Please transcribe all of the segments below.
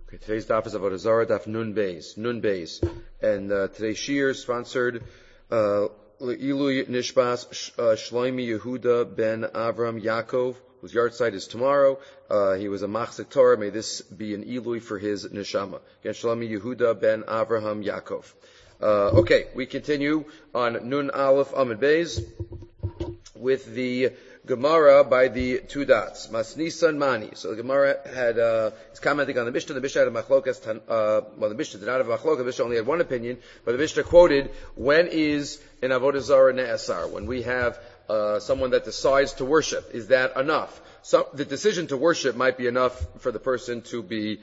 Okay, today's daf is Avodah Zarah, daf Nun Beis. And today's shiur is sponsored Le'ilui Nishbas Shloimi Yehuda ben Avram Yaakov, whose yahrzeit is tomorrow. He was a machzik Torah. May this be an ilui for his neshama. Again, Shloimi Yehuda ben Avraham Yaakov. Okay, we continue on Nun Aleph Amud Beis with the Gemara by the two dots. Masnisan Mani. So the Gemara had, it's commenting on the Mishnah. The Mishnah had a machlokas, the Mishnah did not have a machlokas. The Mishnah only had one opinion, but the Mishnah quoted, when is an Avodah Zarah ne'asar? When we have, someone that decides to worship, is that enough? So the decision to worship might be enough for the person to be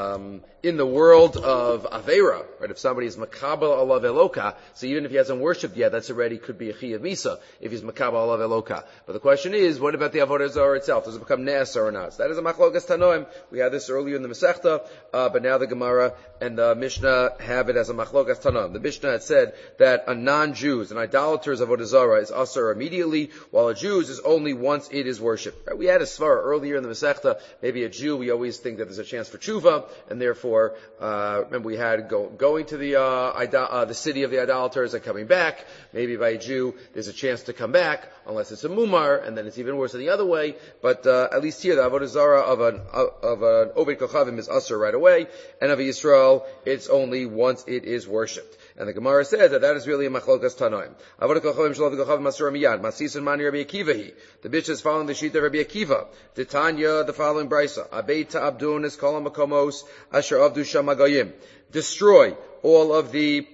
in the world of Aveira, right? If somebody is Makabal Alav Eloka, so even if he hasn't worshipped yet, that's already could be a Chiyav Misa, if he's Makabal Alav Eloka. But the question is, what about the Avodah Zarah itself? Does it become Ne'asar or not? So that is a Machlokas Tanoim. We had this earlier in the Masechta, but now the Gemara and the Mishnah have it as a Machlokas Tanoim. The Mishnah had said that a non-Jews, an idolater's Avodah Zarah is Asar immediately, while a Jew's is only once it is worshipped. Right? We had a Svara earlier in the Masechta, maybe a Jew, we always think that there's a chance for tshuva, and therefore, remember we had going to the city of the idolaters and coming back. Maybe by a Jew, there's a chance to come back, unless it's a mumar, and then it's even worse than the other way. But at least here, the Avodah Zarah of an Oved Kochavim is Asur right away, and of a Yisrael, it's only once it is worshipped. And the Gemara says that is really a machlokas tanoim. Avodah Kochavim Shalov Kochavim Asur Miyad. Masisan Mani Rabbi Akiva. The bitch is following the sheet of Rabbi Akiva. Titania, the following brisa. Abeita Abdun is Kol HaMakomos Asher Avdu Sham HaGoyim. Destroy all of the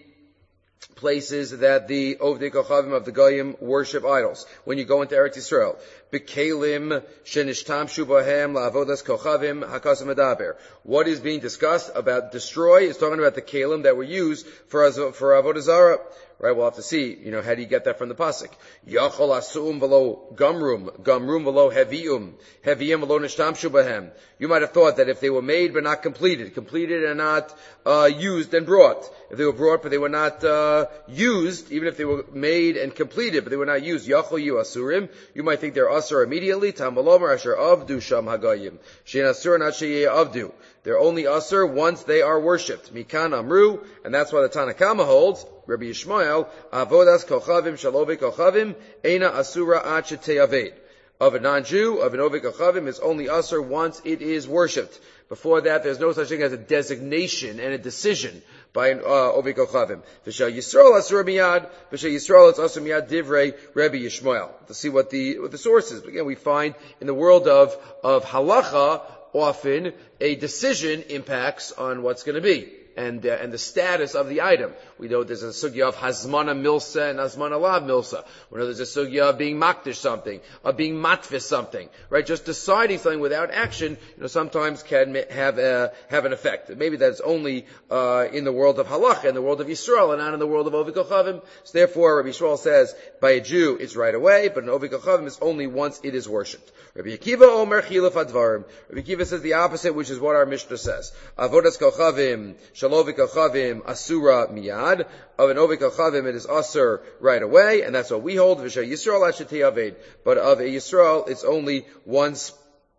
places that the Ovdei Kochavim of the Goyim worship idols. When you go into Eretz Yisrael, B'kelim shenishtamshu bohem la'avodas Kochavim hakasim medaber. What is being discussed about destroy is talking about the kelim that were used for Avodah Zarah. Right, we'll have to see, how do you get that from the pasuk? Yachol asum v'lo gamrum v'lo hevium v'lo nishtamshu b'hem. You might have thought that if they were made but not completed and not used and brought, if they were brought but they were not used, even if they were made and completed but they were not used, yachol yu asurim, you might think they're asur immediately. Tam v'lomer asher avdu sham hagayim shein asur not sheyeh avdu. They're only asur once they are worshipped. Mikan amru, and that's why the Tanna Kama holds, Rabbi Yishmael, avodas kochavim shalove kochavim, eina asura ad sheteyaved. Of a non-Jew, of an Oved Kochavim, is only asur once it is worshipped. Before that, there's no such thing as a designation and a decision by an Oved Kochavim. V'shal Yisrael asur miyad, v'shal Yisrael it's asur miyad divrei Rabbi Yishmael. To see what the source is. But again, we find in the world of halacha, often a decision impacts on what's going to be and the status of the item. We know there's a sugya of hazmana milsa and hazmana lav milsa. We know there's a sugya of being makdish something, of being matfis something, right? Just deciding something without action, sometimes can have an effect. Maybe that's only in the world of halach, in the world of Yisrael, and not in the world of Oved Kochavim. So therefore, Rabbi Yisrael says, by a Jew, it's right away, but an Oved Kochavim is only once it is worshipped. Rabbi Akiva omer chilaf advarim. Rabbi Akiva says the opposite, which is what our Mishnah says. Avodas Kochavim, Shalov Kochavim, Asura miyad. Of an Oved Kochavim, it is Asur right away, and that's what we hold. V'shay Yisrael ad shetei aved. But of a Yisrael, it's only once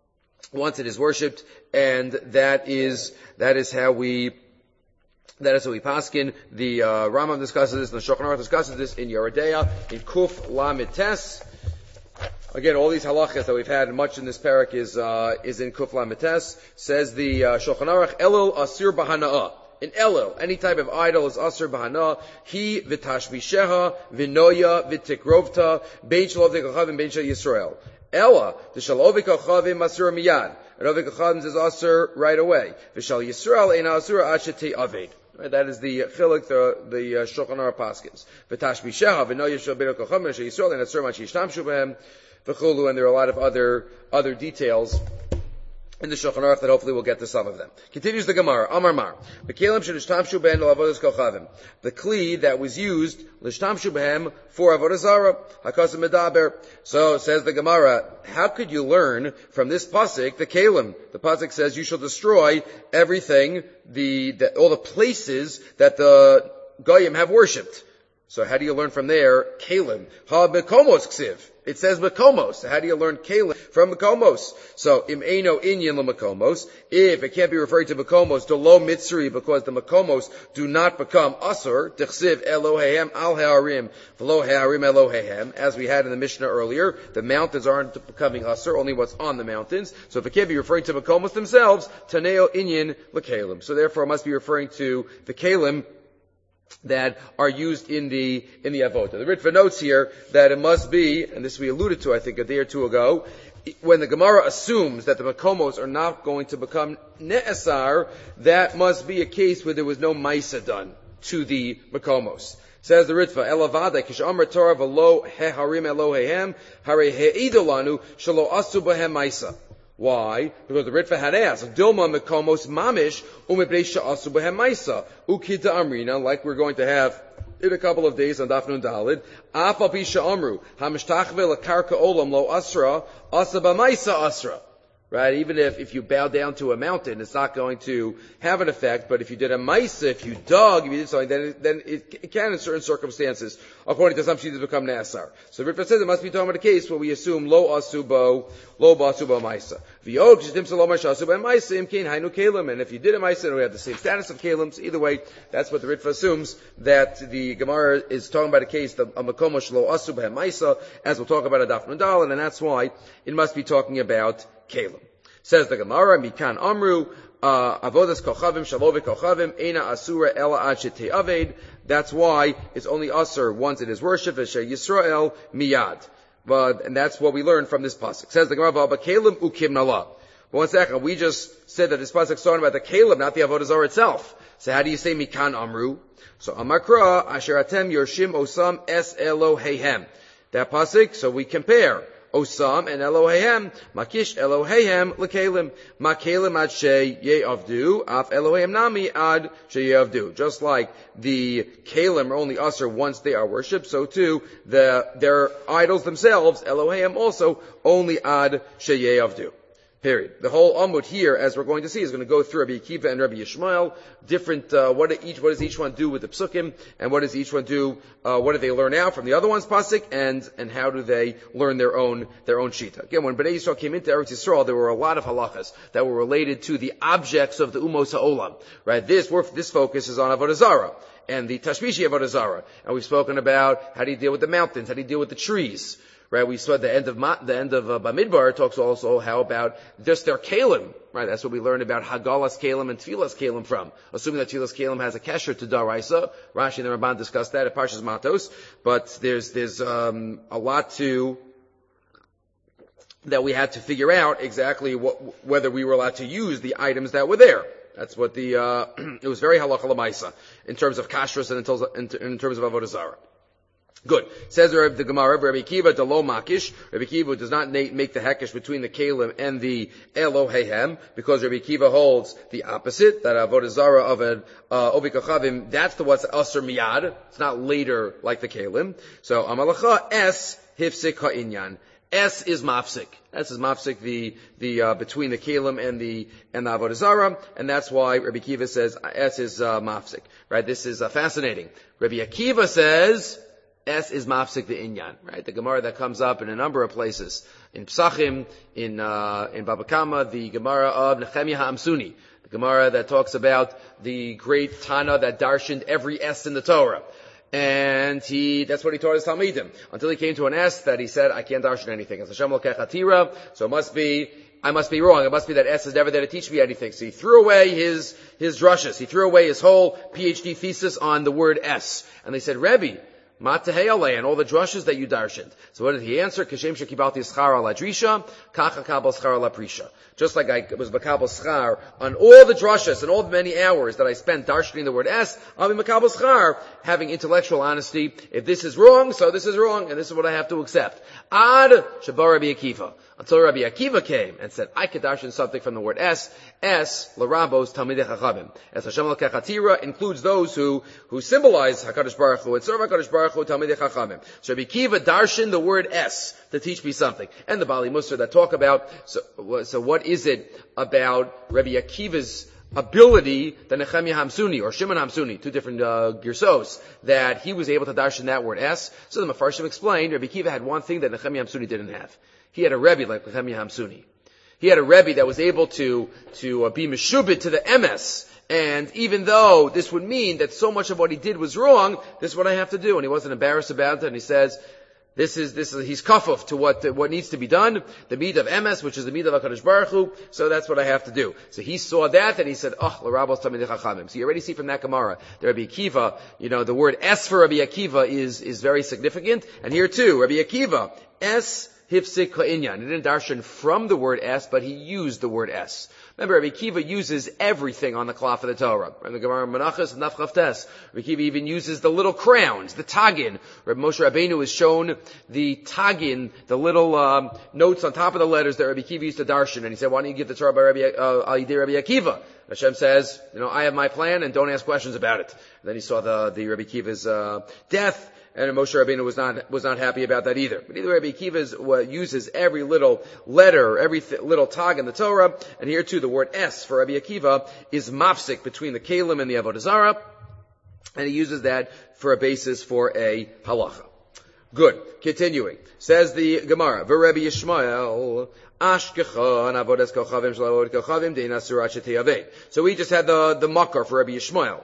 it is worshipped, and that is how we paskin. The Rambam discusses this, and the Shulchan Aruch discusses this in Yeridea, in Kuf Lamed Tes. Again, all these halachas that we've had much in this parak is in Kuf Lamed Tes. Says the Shulchan Aruch, Elul Asur B'Hana'ah. In Elul, any type of idol is Asur B'Hana'ah. He v'tashvisheha v'noya v'tikrovta bein shel Ovdei Kochavim bein shel Yisrael. Ella, the shel Ovdei Kochavim Asur miyad. And Ovdei Kochavim is Asur right away. V'shel Yisrael ein Asur ad shetei aved. Right, that is the chiluk, the Shulchan Aruch paskins. V'tashvisheha v'noya shel Ovdei Kochavim shel Yisrael ein Asur ma'at sheyishtamshu b'hem v'chulu. And there are a lot of other details in the Shulchan Aruch that hopefully we'll get to some of them. Continues the Gemara. Amar Mar. B'kelim shenishtamshu behem l'avodas kochavim. The kli that was used l'shtamshu behem for avodah zarah hakasim medaber. So says the Gemara, how could you learn from this pasuk the kelim? The pasuk says you shall destroy everything, all the places that the goyim have worshipped. So how do you learn from there? Kalim. Ha bekomos ksiv. It says bekomos. So how do you learn kalim from bekomos? So im eino inyan lemekomos. If it can't be referring to bekomos, to lo mitzri, because the bekomos do not become asur. Tichsiv Eloheim al ha'arim v'lo ha'arim Eloheim. As we had in the Mishnah earlier, the mountains aren't becoming asur, only what's on the mountains. So if it can't be referring to bekomos themselves, taneo inyan lekalim. So therefore it must be referring to the kalim that are used in the avoda. The Ritva notes here that it must be, and this we alluded to I think a day or two ago, when the Gemara assumes that the makomos are not going to become ne'asar, that must be a case where there was no maisa done to the makomos. Says the Ritva, Elavada, Kish Amr Torah v'lo heharim Elohehem, hare he'idolanu, shalo asu b'hem maisa. Why? Because the Ritva had asked, Dilma mekomos mamish umebreisha asu b'hem maisa ukita amrina, like we're going to have in a couple of days on Daf Nun Dalid. Afal pisha amru hamshtachve lakarka olam lo asra asa b'maisa asra. Right? Even if you bow down to a mountain, it's not going to have an effect. But if you did a maisa, if you dug, if you did something, then it can, in certain circumstances, according to some shittas, become nasar. So the Ritva says it must be talking about a case where we assume lo basubo maisa. And if you did a maisa, it would have the same status of kalim. So either way, that's what the Ritva assumes, that the Gemara is talking about a case of a makomosh lo asu b'hem maisa, as we'll talk about a Daf Nun Daled, and that's why it must be talking about kalim. Says the Gemara, Mikan Amru, Avodas Kochavim, Shalove Kochavim, Eina Asura Ela Ad Shete Aved. That's why it's only Asur once it is worship, Veshe Yisrael Miyad. And that's what we learn from this pasuk. Says the Gemara, V'aba Kalim Ukim Nala. But one second, we just said that this pasuk is talking about the Kalim, not the Avodah Zarah itself. So how do you say Mikan Amru? So Amakra, Asher Atem Yorshim Osam Es Elohehem. That pasuk, so we compare Osam and Elohehem, Makish Elohehem lekalim, Makalim ad she ye'avdu, af Elohehem nami ad she ye'avdu. Just like the kalim are only usher once they are worshipped, so too their idols themselves, Elohehem, also only ad she ye'avdu. Period. The whole Amud here, as we're going to see, is going to go through Rabbi Akiva and Rabbi Yishmael, different, what does each one do with the psukim, and what does each one do, what do they learn out from the other one's pasuk, and how do they learn their own shita. Again, when Bnei Yisrael came into Eretz Yisrael, there were a lot of halachas that were related to the objects of the Umos HaOlam. Right? This focus is on Avodah Zarah, and the Tashmishi Avodah Zarah. And we've spoken about how do you deal with the mountains, how do you deal with the trees. Right, we saw the end of Bamidbar talks also how about just their kalim. Right, that's what we learned about Hagalas kalim and Tfilas kalim from. Assuming that Tfilas kalim has a kesher to Daraisa. Rashi and the Ramban discussed that at Parshas Matos. But there's a lot that we had to figure out exactly whether we were allowed to use the items that were there. That's what it was very halacha l'maisa in terms of kashrus and in terms of avodah zarah. Good. Says the Gemara, Rabbi Akiva delo makish. Rabbi Akiva does not make the hekesh between the kalim and the Elohehem, because Rabbi Akiva holds the opposite, that avodah zarah of an ovi kochavim, that's the what's asur miyad. It's not later like the kalim. So amalacha es hifsik ha'inyan. S is mafsik. S is mafsik, the between the kalim and the avodah zarah, and that's why Rabbi Akiva says S is mafsik. Right? This is fascinating. Rabbi Akiva says S is mafsik the inyan, right? The Gemara that comes up in a number of places. In Psachim, in Baba Kama, the Gemara of Nehemiah HaAmsuni. The Gemara that talks about the great Tana that darshaned every S in the Torah. And that's what he taught his Talmidim. Until he came to an S that he said, I can't darshan anything. It's Hashem lokech hatira, so I must be wrong. It must be that S is never there to teach me anything. So he threw away his drushes. He threw away his whole PhD thesis on the word S. And they said, Rebbe, Matahei and all the drushes that you darshaned. So what did he answer? Kashem shekibalti schar ala drisha, kacha kabal schar ala prisha. Just like I was makabel schar on all the drushes and all the many hours that I spent darshaning the word S, I'll be makabel schar, having intellectual honesty. If this is wrong, so this is wrong, and this is what I have to accept. Ad shabar Rabbi Akiva. Until Rabbi Akiva came and said, I could darshan something from the word S. S, l'rabos talmidei chachamim. As Hashem l'kech hatira includes those who symbolize HaKadosh Baruch Hu, and serve HaKadosh Baruch Hu, talmidei chachamim. So Rabbi Akiva darshan the word S to teach me something. And the Bali Musar that talk about, so what is it about Rabbi Akiva's ability than Nehemiah Hamsuni or Shimon Hamsuni, two different girsos, that he was able to darshan that word es. So the Mefarshim explained, Rabbi Akiva had one thing that Nehemiah Hamsuni didn't have. He had a Rebbe like Nehemiah Hamsuni. He had a Rebbe that was able to be meshubit to the emes. And even though this would mean that so much of what he did was wrong, this is what I have to do. And he wasn't embarrassed about it. And he says, this is, he's kafuf to what needs to be done. The meat of emes, which is the meat of HaKadosh Baruch Hu. So that's what I have to do. So he saw that and he said, l'rabos tamidei chachamim. So you already see from that Gemara, that Rabbi Akiva, the word es for Rabbi Akiva is very significant. And here too, Rabbi Akiva, es hifsik ha'inyan. He didn't darshan from the word es, but he used the word es. Remember, Rabbi Akiva uses everything on the cloth of the Torah. And the Gemara Menachos and Naf Chavtes. Rabbi Akiva even uses the little crowns, the tagin. Rabbi Moshe Rabbeinu is shown the tagin, the little notes on top of the letters that Rabbi Akiva used to darshan. And he said, why don't you give the Torah by Rabbi Akiva? Hashem says, I have my plan and don't ask questions about it. And then he saw the Rabbi Akiva's death. And Moshe Rabbeinu was not happy about that either. But either Rabbi Akiva uses every little letter, every little tag in the Torah, and here too the word es for Rabbi Akiva is mafsik between the Kalim and the Avodah Zarah, and he uses that for a basis for a halacha. Good. Continuing. Says the Gemara, V'Rebbe Yishmael, Ashkecha and Avodas Kochavim Shalavodah Kochavim Dein Asurat Shetei. So we just had the makar for Rabbi Yishmael.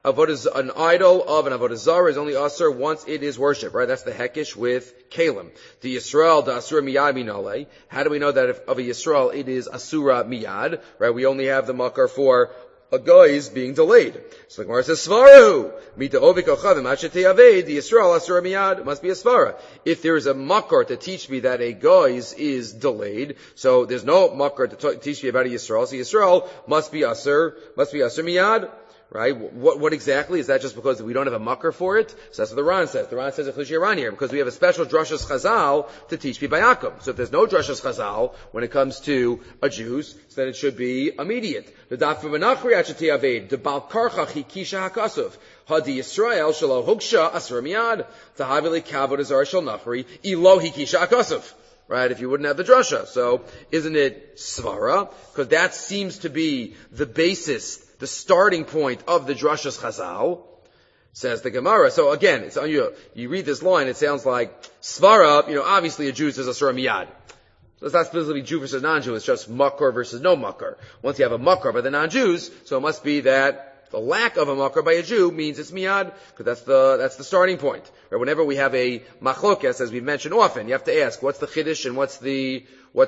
An idol of an avodah zarah is only asur once it is worshipped, right? That's the hekish with kalim. The Yisrael, the asura miyad minale. How do we know that of a Yisrael it is asura miyad, right? We only have the makar for a guys being delayed. So the Gemara says, Svaru, mita ovik ochavim achetei aved, the Yisrael asura miyad, it must be a svara. If there is a makar to teach me that a guys is delayed, so there's no makar to teach me about a Yisrael, so Yisrael must be asur miyad. Right? What exactly? Is that just because we don't have a makar for it? So that's what the Ran says. The Ran says a Chlishi Ran here, because we have a special drashas chazal to teach Bibayakum. So if there's no drashas chazal when it comes to a Jews, so then it should be immediate. The daf v'menachri achati aved, the bal karcha chikisha hakasuv, hadi Yisrael shelo hugsha asra miyad, tahavili kavod azar shel nachri, ilo hikisha hakasuv. Right, if you wouldn't have the drasha. So, isn't it svara? Because that seems to be the basis, the starting point of the drashas chazal, says the Gemara. So again, it's unusual. You read this line, it sounds like svara, obviously a Jew says asura miyad. So it's not specifically Jew versus non-Jew, it's just makar versus no makar. Once you have a makar by the non-Jews, so it must be that the lack of a makar by a Jew means it's miyad, because that's the starting point. Right? Whenever we have a machlokes, as we've mentioned often, you have to ask, what's the chiddush and what's the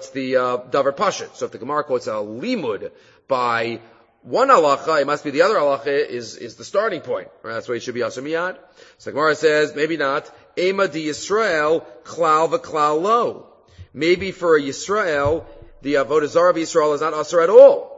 davar pashut? So if the Gemara quotes a limud by one halacha, it must be the other halacha is the starting point. Right? That's why it should be asur miyad. So the Gemara says, maybe not. Ema di Yisrael, klal v'klal lo. Maybe for a Yisrael, the avodah zarah of Yisrael is not asur at all.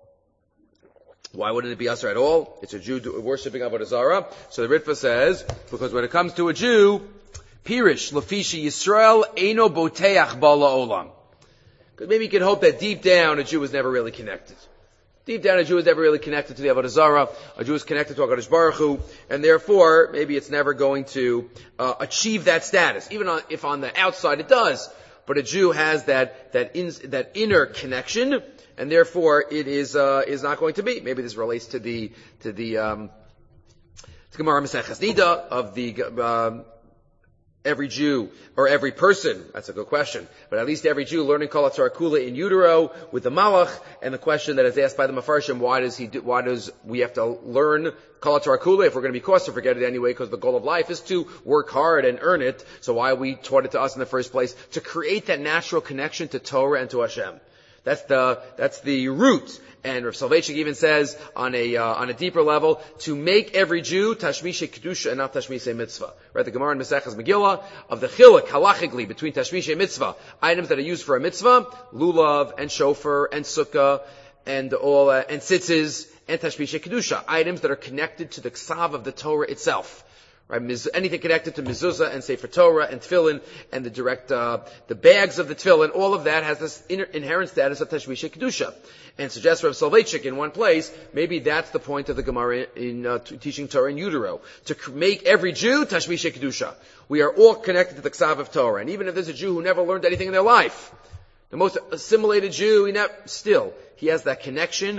Why wouldn't it be asur at all? It's a Jew worshipping avodah zarah. So the Ritva says, because when it comes to a Jew, pirish lefishi Yisrael eino boteach bala olam. Because maybe you can hope that deep down a Jew was never really connected. Deep down, a Jew is never really connected to the avodah zarah. A Jew is connected to HaKadosh Baruch Hu, and therefore, maybe it's never going to achieve that status. Even if on the outside it does, but a Jew has that inner connection, and therefore it is not going to be. Maybe this relates to the Gemara Maseches Nida of the every Jew, or every person, that's a good question, but at least every Jew learning Kol HaTorah Kula in utero with the Malach, and the question that is asked by the Mefarshim, why does we have to learn Kol HaTorah Kula if we're going to be caused to forget it anyway, because the goal of life is to work hard and earn it, so why we taught it to us in the first place? To create that natural connection to Torah and to Hashem. That's the root. And Rav Soloveitchik even says on a deeper level to make every Jew tashmishe kedusha and not tashmishe mitzvah. Right? The Gemara in Maseches Megillah of the chiluk halachically between tashmishe and mitzvah, items that are used for a mitzvah, lulav and shofar and sukkah and all and tzitzis and tashmishe kedusha, items that are connected to the ksav of the Torah itself. Right, anything connected to mezuzah and sefer Torah and tefillin and the direct, the bags of the tefillin, all of that has this inherent status of tashmishe kedusha. And suggests Rav Soloveitchik in one place, maybe that's the point of the Gemara in teaching Torah in utero, to make every Jew tashmishe kedusha. We are all connected to the ksav of Torah, and even if there's a Jew who never learned anything in their life, the most assimilated Jew, he has that connection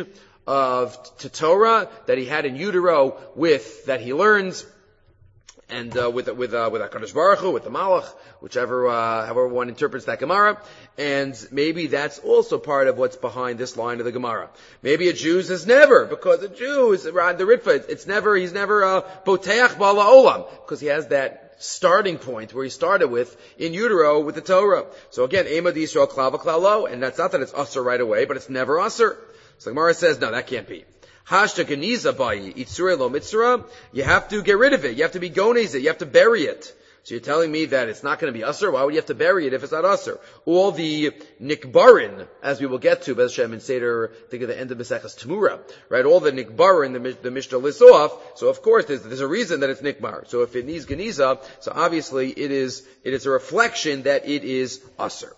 to Torah that he had in utero that he learns, and with HaKadosh Baruch Hu, with the Malach, however one interprets that Gemara, and maybe that's also part of what's behind this line of the Gemara. Maybe a Jew is never, because a Jew is around the Ritva, he's never Boteach Bala Olam, because he has that starting point where he started with in utero with the Torah. So again, Ema D'Yisrael Klava Klalo, and that's not that it's Asur right away, but it's never Asur. So the Gemara says, no, that can't be. Hashta Geniza Bayi, Itzure Lo Mitzra, you have to get rid of it. You have to be goneze it. You have to bury it. So you're telling me that it's not going to be Asur? Why would you have to bury it if it's not Asur? All the Nikbarin, as we will get to, Bez Shem and Seder, think of the end of Maseches Temura, right? All the Nikbarin, the Mishnah lists off. So of course, there's a reason that it's Nikbar. So if it needs Geniza, so obviously it is a reflection that it is Asur.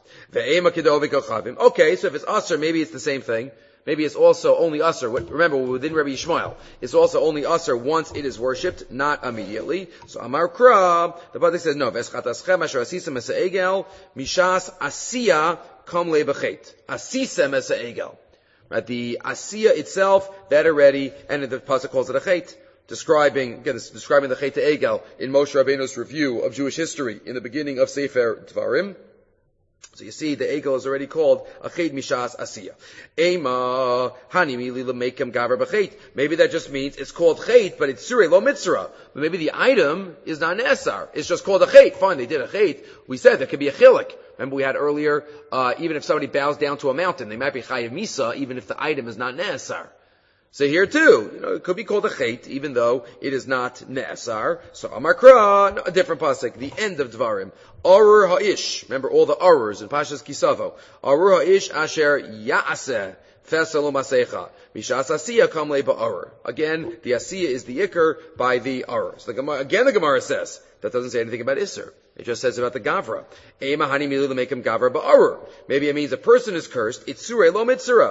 Okay, so if it's Asur, maybe it's the same thing. Maybe it's also only Asur. Remember, within Rabbi Yishmael, it's also only Asur once it is worshipped, not immediately. So Amar Kra, the Pasuk says, no, Veschataschem asher asisem es ha'egel, mishas asiya kam lebechet. Asisem es ha'egel. Right, the asiya itself, that already, and the Pasuk calls it a chet. Describing the chet to egel in Moshe Rabbeinu's review of Jewish history in the beginning of Sefer Dvarim. So you see, the egel is already called a chet mishas asiya. Ema hanimi lila mekem gaver b'chet. Maybe that just means it's called chet, but it's surei lo mitzra. But maybe the item is not nesar. It's just called a chet. Fine, they did a chet. We said there could be a chilik. Remember we had earlier, even if somebody bows down to a mountain, they might be chayiv misa, even if the item is not nesar. So here too, it could be called a chet, even though it is not ne'asar. So Amar Kra, a different pasuk, the end of Dvarim. Arur ha'ish, remember all the arurs in Pashas Kisavo. Arur ha'ish asher ya'aseh feselu masecha. Mishas asiya kam le ba'arur. Again, the asiya is the ikr by the arur. So the Gemara says, that doesn't say anything about isser. It just says about the gavra. Ema hani milu to make him gavra ba'arur. Maybe it means a person is cursed, it's surei lo mitzra.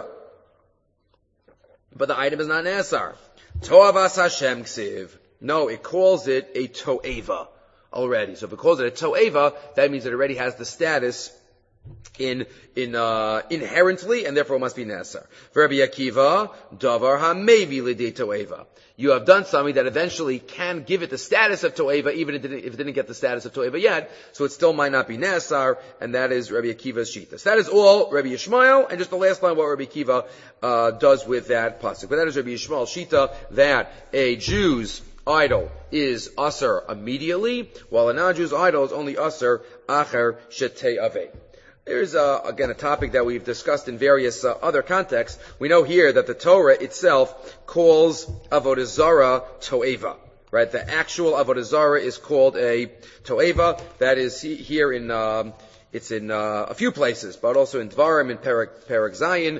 But the item is not Nesar. Toavas Hashem ksiv. No, it calls it a to'eva already. So if it calls it a to'eva, that means it already has the status inherently, and therefore it must be Nesar. For Rabbi Akiva, davar hamevi lidei to'eva. You have done something that eventually can give it the status of to'eva, even if it didn't get the status of to'eva yet, so it still might not be Nesar, and that is Rabbi Akiva's shita. So that is all Rabbi Yishmael, and just the last line what Rabbi Akiva does with that pasuk. But that is Rabbi Yishmael's shita, that a Jew's idol is asur immediately, while a non-Jew's idol is only asur acher shetei avei. There's, again, a topic that we've discussed in various other contexts. We know here that the Torah itself calls Avodah Zarah To'eva. Right? The actual Avodah Zarah is called a To'eva. That is here it's in a few places, but also in Dvarim, in Perek Zayin,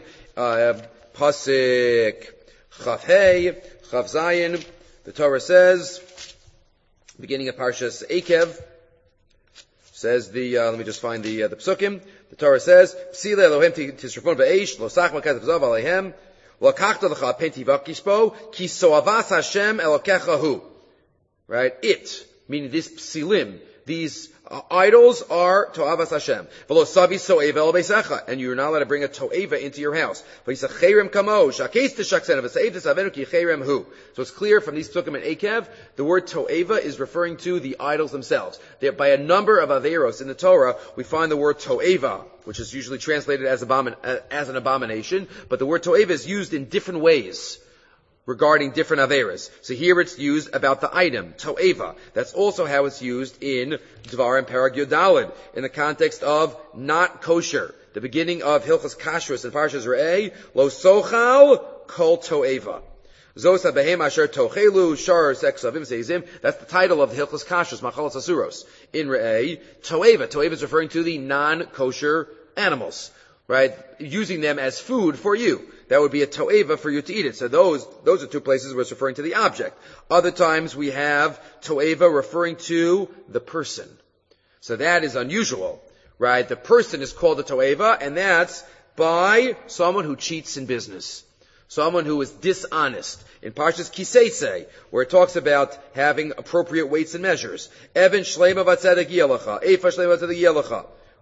Pasuk Chav Hei, Chav Zayin. The Torah says, beginning of Parshas Ekev, says let me just find the psukim. The Torah says, Psile Elohim tishrafon ba'esh, lo sach makaz v'zav alehem, lo kachta l'cha penti v'kishpo, ki soavas Hashem elokecha hu. Right? It, meaning this psilim, these idols are to'avas Hashem. V'lo savi so'eva el beisecha, and you're not allowed to bring a to'eva into your house. V'yisa cherem kamo, shakes t'shaksen, v'sa'ev t'savenu ki cherem hu. So it's clear from these psukim and Ekev, the word to'eva is referring to the idols themselves. By a number of averos in the Torah, we find the word to'eva, which is usually translated as an abomination, but the word to'eva is used in different ways regarding different averas. So here it's used about the item, to'eva. That's also how it's used in Dvarim Perek Yodalid, in the context of not kosher. The beginning of Hilchas Kashrus in Parshas Re'eh, lo sochal kol to'eva. Zosa behem asher tochelu shar seksavim seizim. That's the title of the Hilchas Kashrus, Machalos Asuros. In Re'eh, to'eva. To'eva is referring to the non-kosher animals. Right? Using them as food for you. That would be a to'eva for you to eat it. So those are two places where it's referring to the object. Other times we have to'eva referring to the person. So that is unusual. Right? The person is called a to'eva, and that's by someone who cheats in business. Someone who is dishonest. In Parshas Kiseitse, where it talks about having appropriate weights and measures. Even shlema v'tzedek yelecha. Eifa shlema v'tzedek yelecha.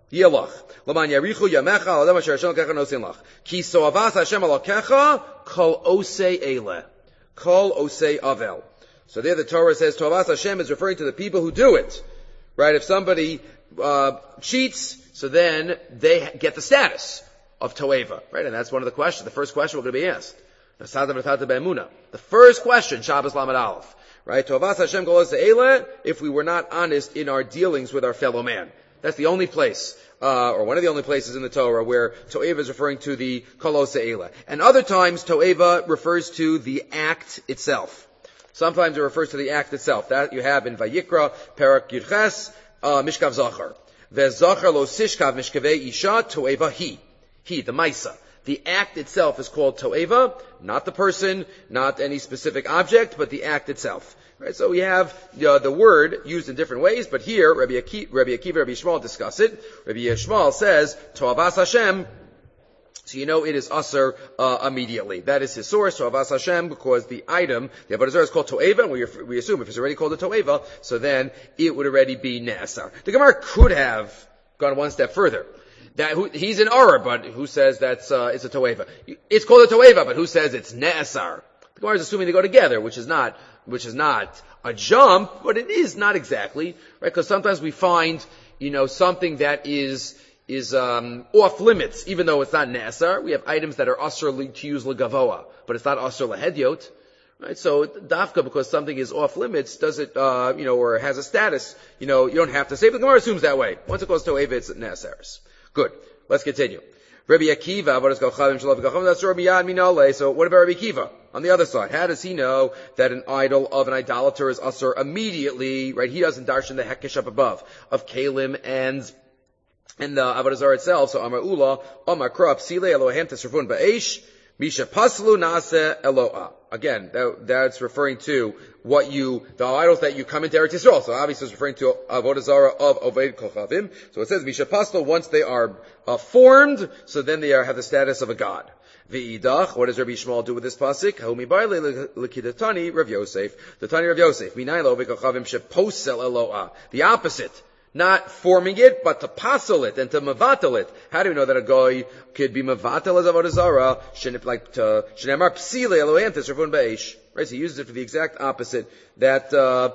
Yelach. Laman yarichu yamecha al adam asher Hashem Elokecha nosein lach. Ki so'avas Hashem Elokecha kol osei ele. Kol osei avel. So there the Torah says Toavas Hashem is referring to the people who do it. Right? If somebody cheats, so then they get the status of Toeva. Right? And that's one of the questions. The first question we're going to be asked. The first question, Shabbos Lamed Aleph. Right? Toavas Hashem kol osei ele, if we were not honest in our dealings with our fellow man. That's the only place, or one of the only places in the Torah where Toeva is referring to the kol osei ele. And other times Toeva refers to the act itself. Sometimes it refers to the act itself. That you have in Vayikra, Perak Yudches, Mishkav Zachar. Ve'Zachar lo sishkav mishkavei isha toeva he. He, the Maisa. The act itself is called toeva, not the person, not any specific object, but the act itself. Right? So we have the word used in different ways, but here Rabbi Akiva, Rabbi Yishmael discuss it. Rabbi Yishmael says, Toavas Hashem. So you know it is Asr immediately. That is his source, Toavas Hashem, because the item, the Avodah Zarah is called Toeva, and we assume if it's already called a Toeva, so then it would already be Ne'asar. The Gemara could have gone one step further. He's an Aura, but who says that's it's a Toeva? It's called a Toeva, but who says it's Ne'asar? The Gemara is assuming they go together, which is not a jump, but it is not exactly, right? Because sometimes we find, something that is off limits, even though it's not Ne'asar. We have items that are Asr to use L'gavoa, but it's not Asr L'hedyot. Right? So, Dafka, because something is off limits, does it, or has a status, you don't have to say, but the Gemara assumes that way. Once it goes to Toeva, it's Ne'asaris. Good. Let's continue. Rabbi Akiva, so what about Rabbi Akiva? On the other side, how does he know that an idol of an idolater is Asr immediately, right? He doesn't darshan the Hekesh up above, of Kalim and the Avodah Zarah itself. So Amar Ula, Amar Krab, Sile Elohem Tesrafun Ba'esh, Misha Paslu Nase Eloah. Again, that's referring to the idols that you come into Eretz Yisrael. So obviously it's referring to Avodah Zarah of Oved Kochavim. So it says Misha Paslu, once they are formed, so then they have the status of a god. V'idach, what does Rabbi Yishmael do with this pasuk? Haumi Baile L'Kidatani Rav Yosef. The Tani Rav Yosef. Minaylo Oved Kochavim Sheposel Eloah. The opposite. Not forming it, but to passel it and to mevatel it. How do we know that a guy could be mevatel as Avodah Zarah? Like Shneimar Psile Elohem Tesrafun Ba'esh. Right? So he uses it for the exact opposite, that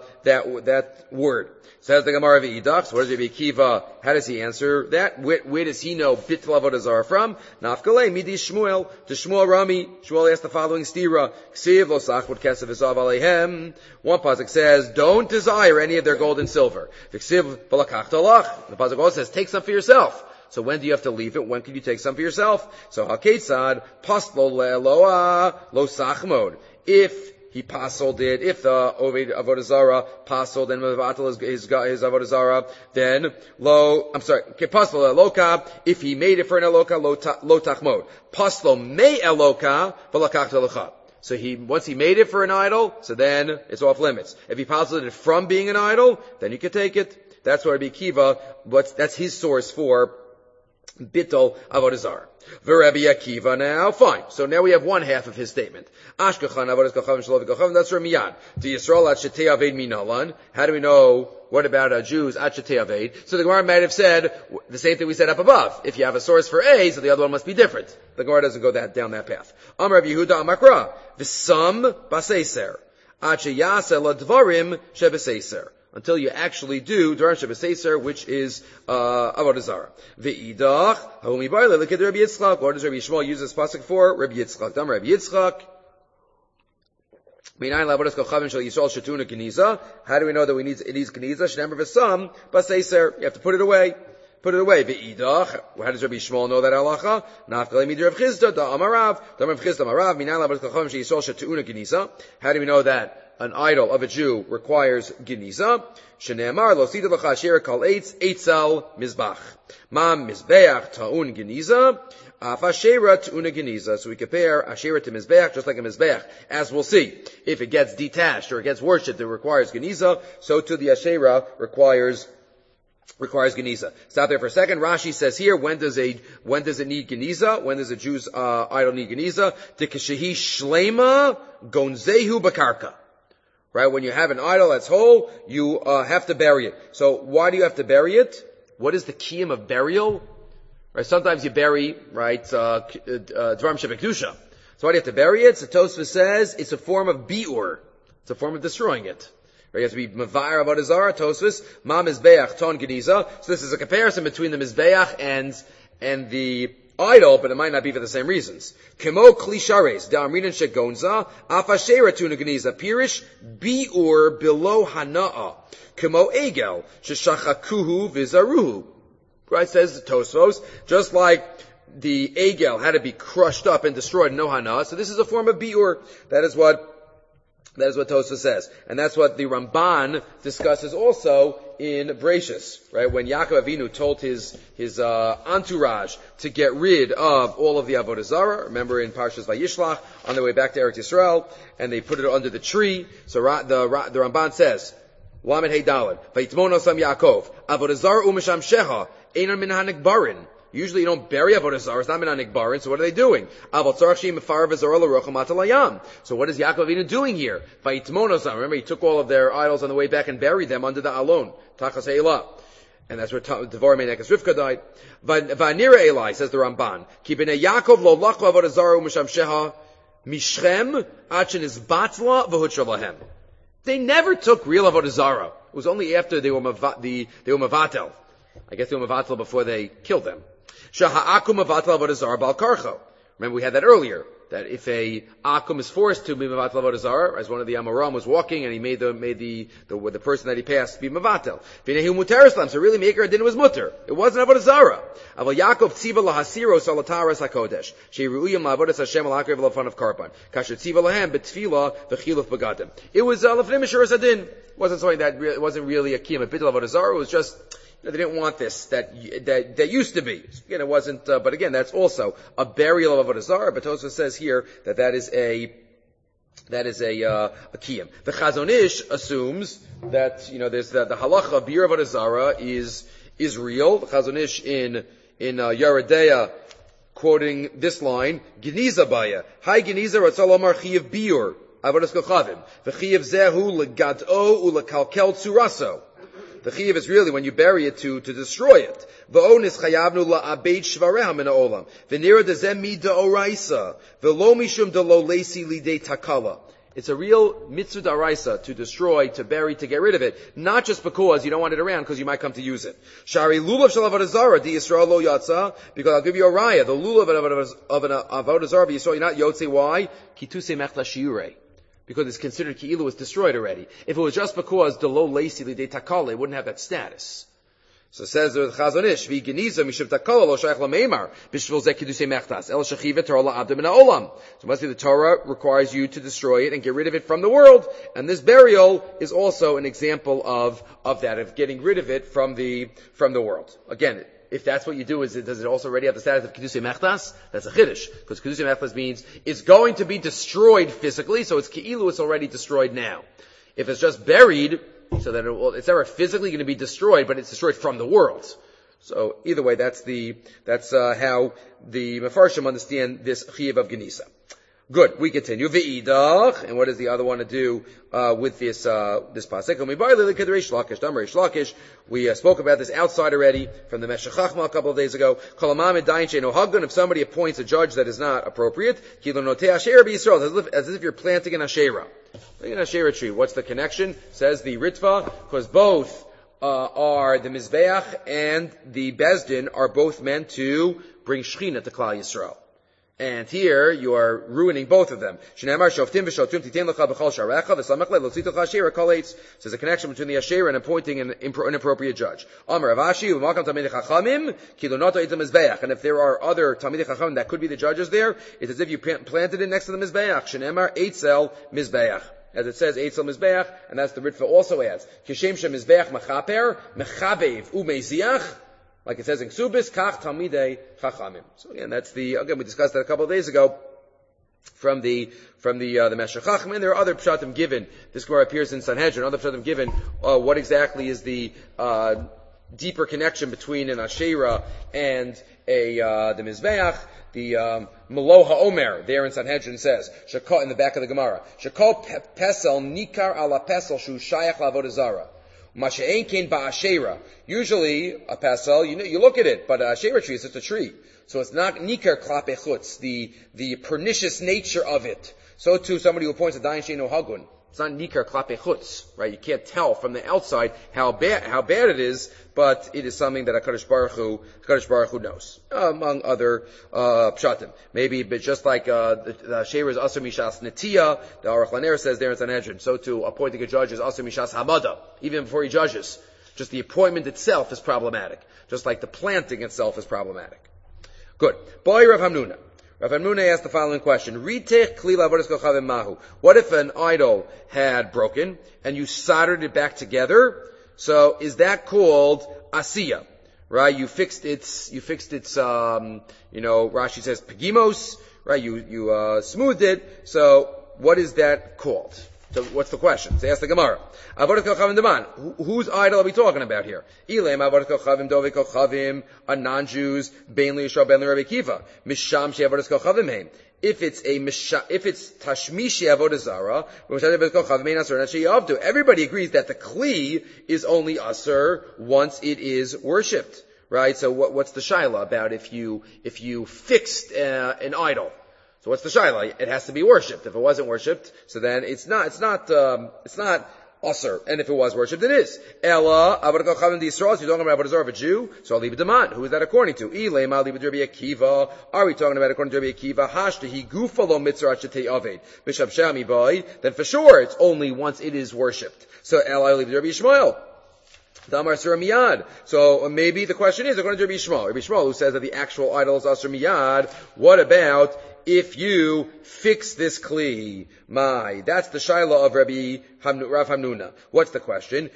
word. Says the Gemara V'idach. So what does Rabbi Akiva, how does he answer that? Where does he know Bittul Avodah Zarah from? Nafkalei Midi Shmuel. To Shmuel Rami. Shmuel asked the following stira. Ksiv lo sachvut kesef v'zav aleihem. One pasuk says, don't desire any of their gold and silver. V'ksiv v'lakach talach. The pasuk also says, take some for yourself. So when do you have to leave it? When can you take some for yourself? So haketzad paslo le'eloah lo sachmod. If he pasoled it, if the Oved Avodah Zarah pasoled and mevatel his Avodah Zarah, then paslo eloka, if he made it for an eloka, lo tachmod. Paslo me eloka, v'lakach telecha. So once he made it for an idol, so then it's off limits. If he pasoled it from being an idol, then you can take it. That's what Rabbi Akiva, that's his source for Bittul Avodah Zarah. Rabbi Akiva now, fine. So now we have one half of his statement. Ashkachan avodas kochavim shelo v'kochavim, that's from Miyad. To Yisrael at shetei aved minalan. How do we know, what about Jews at shetei aved? So the Gemara might have said the same thing we said up above. If you have a source for A, so the other one must be different. The Gemara doesn't go down that path. Amar Rav Yehuda Amakra, v'sam baseiser. At sheyaseh ladvarim shebeseiser. Until you actually do Dvarim Shebeseser, which is Avodah Zarah. Ve'idach, Haumi Baile, look at Rabbi Yitzchak. What does Rabbi Yishmael use this pasuk for? Rabbi Yitzchak. Dam Rabbi Yitzchak. How do we know that it needs Geniza? Shneimar v'sam Baseser. You have to put it away. Put it away. Ve'idach. How does Rabbi Yishmael know that halacha? Nafkalei midi Rav Chisda, da Amarav. Da Rav Chisda Amarav. Minai la'avodas kochavim sheYisrael shetu'una Geniza. How do we know that an idol of a Jew requires Geniza? Shneimar lo sida l'cha asher kol eitz eitzel mizbach. Ma mizbeach ta'un Geniza. Af Asherah ta'una Geniza. So we compare Asherah to Mizbeach just like a Mizbeach. As we'll see, if it gets detached or it gets worshipped, it requires Geniza. So too the Asherah requires Geniza. Stop there for a second. Rashi says here, when does it need Geniza? When does a Jew's idol need Geniza? Tikashehi shlema gonzehu bakarka. Right? When you have an idol that's whole, you have to bury it. So why do you have to bury it? What is the kiyum of burial? Right, sometimes you bury, right, dvarim shebekdusha. So why do you have to bury it? So Tosfos says it's a form of bi'ur. It's a form of destroying it. Right, you have to be mavayir avodah zarah, Tosfos, ma mizbeach, ton geniza. So this is a comparison between the mizbeach and the idol, but it might not be for the same reasons. Kemo klishares, da'amrinan shegonza, afashera tuna geniza, pirish bi'ur below hana'a. Kemo egel, sheshachakuhu vizaruhu. Right, says Tosfos, just like the egel had to be crushed up and destroyed, no hana. So this is a form of bi'ur. That is what Tosfos says. And that's what the Ramban discusses also in Bereshis, right? When Yaakov Avinu told his entourage to get rid of all of the Avodah Zarah, remember in Parshas Vayishlach, on their way back to Eretz Yisrael, and they put it under the tree. So the Ramban says, Lamed Hey Daled, Vayitmon Osam Yaakov, Avodah Zarah u'misham sheha, einon min hanikbarin. Usually you don't bury Avodah Zarah, it's not min hanikbarin, so what are they doing? So what is Yaakov Avinu doing here? Vayitmon Osam, remember he took all of their idols on the way back and buried them under the alon, Tachas Eilah. And that's where Devar Meinekas Rivka died. Vanira Eli, says the Ramban, Ki b'nei Yaakov lo lachu Avodah Zarah u'misham sheha, mishchem, achen is batla v'hutra lahem. They never took real Avodah Zarah. It was only after they were Mavatel. I guess they were Mavatel before they killed them. Shaha'akum Mavatel Avodah Zarah Bal Karcho. Remember we had that earlier, that if a Akum is forced to be Mavatel Avodah Zarah, as one of the Amoram was walking and he made the person that he passed be Mavatel. V'nehu muter islam, so really Me'ikar Adin was mutter. It wasn't Avodah Zarah. Aval Yaakov tziva lahasiro salataras hakodesh. She'ru'iyam la'avodas Hashem al-akrev l'fan of karban. Kasher tziva lahem betfila v'chiluf b'gadim. It was l'fnim Mishuras Adin. It wasn't something that it wasn't really a kiyum, a bit of Avodah Zarah. It was just, they didn't want this, that used to be. Again, it wasn't, but again, that's also a burial of Avodah Zarah, but Tosfos says here that is a kiyum. The Chazon Ish assumes that, there's the halacha of bir Avodah Zarah is real. The Chazon Ish in Yeridea, quoting this line, Geniza Baya, Hai Geniza Ratzal Omar Chiyav Biur, Avodas Kochavim, V'chiyav Zehu Legad'o Ulekalkel Tsuraso. The Chiyav is really when you bury it to destroy it. V'onis Chayavnu La'abeit Shvareha Min Ha'olam, V'nira Dezem Mi Da'oraisa, V'lo Mishum Delo Lesi Lidei Takala. It's a real mitzvah daraisa to destroy, to bury, to get rid of it, not just because you don't want it around, because you might come to use it. Shari lulav shel avodah zarah di Yisrael lo yatsa, because I'll give you a raya. The lulav of an avodah zarah of Yisrael, you're not yotze. Why? Kituse mechla shiurei. Because it's considered ki'ilu was destroyed already. If it was just because the lo leisi lidei takale, it wouldn't have that status. So says the Chazon Ish, v'geniza mishav takala lo shayach lameimar b'shvil zeh kidusei mechtas el shachiva Torah la'abdim min ha'olam. So must be the Torah requires you to destroy it and get rid of it from the world, and this burial is also an example of that, of getting rid of it from the world. Again, if that's what you do, does it also already have the status of kedusei mechtas? That's a chiddush, because kedusei mechtas means it's going to be destroyed physically, so it's ki'ilu, it's already destroyed now. If it's just buried, so that it's never physically going to be destroyed, but it's destroyed from the world. So either way, that's how the Mefarshim understand this chiyuv of Genisa. Good. We continue. Ve'idach, and what does the other one to do with this pasuk? We spoke about this outside already from the Meshech Chachma a couple of days ago. If somebody appoints a judge that is not appropriate, as if you're planting an asherah. An asherah tree. What's the connection? Says the Ritva, because both are the Mizbeach and the Bezdin are both meant to bring Shechina to Klal Yisrael. And here you are ruining both of them. So there's a connection between the Asherah and appointing an inappropriate judge. And if there are other Talmidei Chachamim that could be the judges there, it's as if you planted it next to the Mizbeach. Shenemar Eitzel Mizbeach. As it says, Eitzel Mizbeach, and that's the Ritva also adds. Kishem Shem Mizbeach Mechaper, Mechabev Umeziach. Like it says in Ksubis, Kach Talmidei Chachamim. So again, we discussed that a couple of days ago from the Meshech Chacham, and there are other pshatim given. This Gemara appears in Sanhedrin, other pshatim given, what exactly is the, deeper connection between an Asherah and the Mizbeach. The Meloha Omer there in Sanhedrin says, Shakal in the back of the Gemara, Shakal Pesel Nikar ala Pesel Shu Shayach La'avodah Zarah. Masha'en kain ba'ashera. Usually, a pesel, you look at it, but a ashera tree is just a tree. So it's not nikar klape chutz, the pernicious nature of it. So too, somebody who points at dayan she'eino hagun. It's not nikar klape chutz, right? You can't tell from the outside how bad it is, but it is something that HaKadosh Baruch Hu knows. Among other, pshatim. Maybe, but just like, the Sheira is Asur Mishas Netiya, the Aruch Laner says there in Sanhedrin. So too, appointing a judge is Asur Mishas Hamada, even before he judges. Just the appointment itself is problematic. Just like the planting itself is problematic. Good. Boy Rav Hamnuna. Rav Hamnuna asked the following question. What if an idol had broken and you soldered it back together? So is that called asiya? Right? You fixed its, Rashi says pegimos, right? You smoothed it. So what is that called? So what's the question? So ask the Gemara. Whose idol are we talking about here? A non-Jews, Rabbi Kiva. If it's tashmishi avodah zara, everybody agrees that the kli is only asur once it is worshipped, right? So what's the shaila about if you fixed an idol? So what's the shaila? It has to be worshipped. If it wasn't worshipped, so then it's not usher. And if it was worshipped, it is. Ella, Avodah Kochavim d'Yisrael, so you're talking about Avodah Zarah of a Jew, so I'll leave it to man. Who is that according to? Ilema, leave it to Rabbi Akiva. Are we talking about according to Rabbi Akiva? Hashta, he gufalo mitzvah shetei aved. Bishab Shami boy, then for sure it's only once it is worshipped. So Ella, leave it to Rabbi Yishmael. Damar Asur Miyad. So maybe the question is, according to Rabbi Yishmael. Rabbi Yishmael, who says that the actual idol is Asur Miyad, what about if you fix this kli? That's the shaila of Rav Hamnuna. What's the question?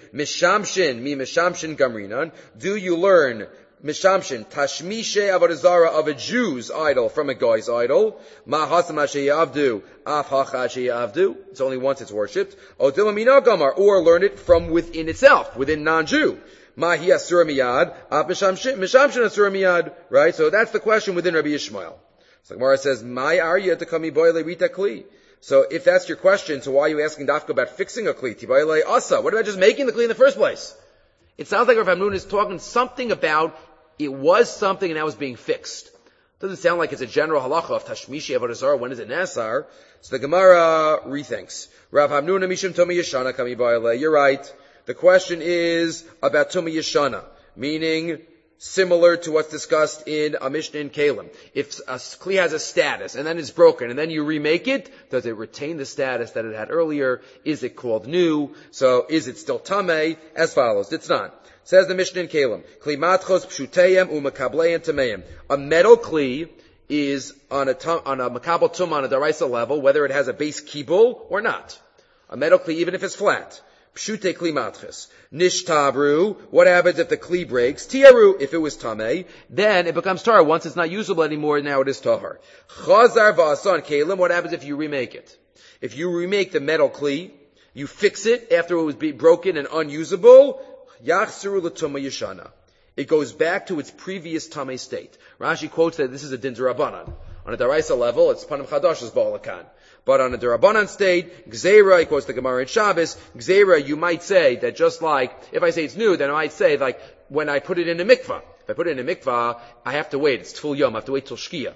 Mishamshin gamrinan. Do you learn Mishamshin, tashmishe avodah zara of a Jew's idol from a guy's idol? Ma hasam yavdu, af hachad yavdu. It's only once it's worshipped. Odil mina gamar, or learn it from within itself, within non-Jew. Ma hi asura miyad, af mishamshin asura miyad. Right? So that's the question within Rabbi Yishmael. So the Gemara says, "My arya to kami boile rita kli." So if that's your question, so why are you asking Dafka about fixing a kli? Tiboile asa. What about just making the kli in the first place? It sounds like Rav Hamnuna is talking something about it was something and that was being fixed. Doesn't sound like it's a general halacha of tashmishi avodah zarah. When is it nasar? So the Gemara rethinks. Rav Hamnuna mishum tuma yeshana kami boile. You're right. The question is about tuma yeshana, meaning similar to what's discussed in a Mishnah in Kalim. If a kli has a status and then it's broken and then you remake it, does it retain the status that it had earlier? Is it called new? So is it still tamei? As follows. It's not. Says the Mishnah in Kalim. Kli matchos pshuteyem u'makableim tameim. A metal kli is on a makabel tum on a daraisa level, whether it has a base kibul or not. A metal kli, even if it's flat. Pshute kli matches. Nishtabru, what happens if the kli breaks? Tiaru, if it was tameh, then it becomes tar. Once it's not usable anymore, now it is tahar. Chazar va'asan kelim, what happens if you remake it? If you remake the metal kli, you fix it after it was broken and unusable, yachsuru l'tuma yeshana. It goes back to its previous tameh state. Rashi quotes that this is a din d'Rabbanan. On a daraisa level, it's panim chadash's ba'alakan. But on a Durabanan state, Gzeira, he quotes the Gemara in Shabbos, Gzeira, you might say that just like, if I say it's new, then I might say like, when I put it in a mikvah. If I put it in a mikvah, I have to wait. It's Tful Yom, I have to wait till Shkia.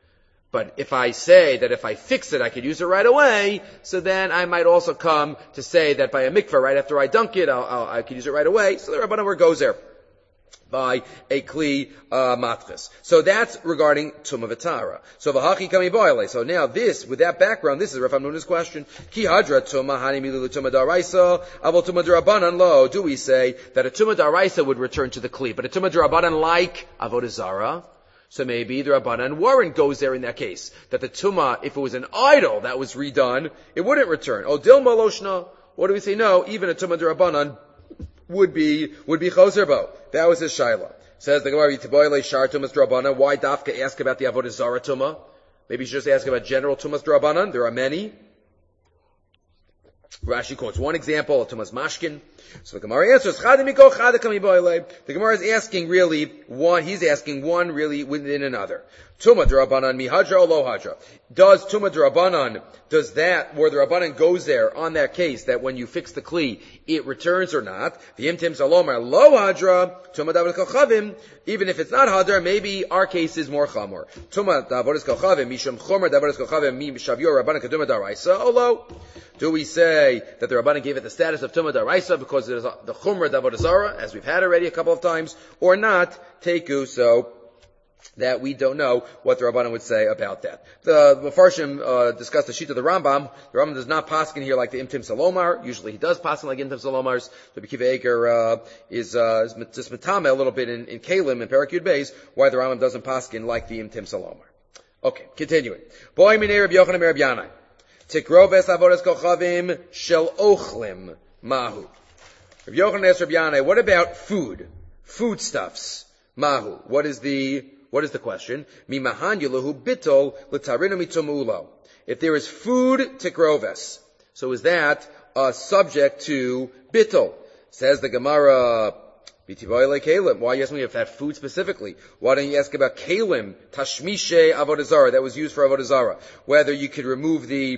But if I say that if I fix it, I could use it right away, so then I might also come to say that by a mikvah, right after I dunk it, I could use it right away. So the Rabbanan where goes there. By a kli matches. So that's regarding tumah v'tara. So v'hachi kami boile. So now this, with that background, this is Rav Hamnuna's question. Ki hadra tumah hani milu tumah daraisa avol tumah darabanan lo. Do we say that a tumah daraisa would return to the kli, but a tumah darabanan like avodah zara? So maybe the Rabbanan warrant goes there in that case. That the tumah, if it was an idol that was redone, it wouldn't return. Oh, dilma loshna. What do we say? No, even a tumah darabanan would be choser bo. That was his shaila. Says the Gemara, Yitiboyle shar tumas drabana. Why Dafka ask about the avodah zara tumah? Maybe you should just ask about general tumas drabana. There are many. Rashi quotes one example of Tumas Mashkin. So the Gemara answers, the Gemara is asking really one, he's asking one really within another. Tuma D'Rabbanan mihadra or lo hadra. Does Tuma D'Rabbanan, does that, where the Rabbanan goes there on that case, that when you fix the Kli, it returns or not? V'im tim salomar lo hadra, Tuma D'Avodas Kochavim, even if it's not hadra, maybe our case is more chamor. Tuma D'Avodas Kochavim, mishum chomer D'Avodas Kochavim, mi shavyor Rabbanan kaduma daraisa, olo. Do we say that the Rabbanan gave it the status of Tumah Daraisa because it is the Chumrah D'Avodah Zarah, as we've had already a couple of times, or not, Teku, so that we don't know what the Rabbanan would say about that. The Mefarshim discussed the sheet of the Rambam. The Rambam does not paskin here like the Imtim Salomar. Usually he does paskin like Imtim Salomars. The Bekiva Eger is just metame a little bit in Kalim and Parak Yud Beis, why the Rambam doesn't paskin like the Imtim Salomar. Okay, continuing. Boy minei Rabbi Yochanan Rabbi Yanai. Tikroves avodas kochavim shel ochlim mahu. Rabbi Yochanan asked Rabbi Yanai, what about food? Foodstuffs. Mahu. What is the question? Mi mahanyu lahu bitol l'tarinu mitumulo. If there is food tikroves, so is that subject to bitol? Says the Gemara, B'tivoyle kalim. Why are you asking me if that food specifically? Why don't you ask about kalim, tashmishe avodah zarah, that was used for avodah zarah? Whether you could remove the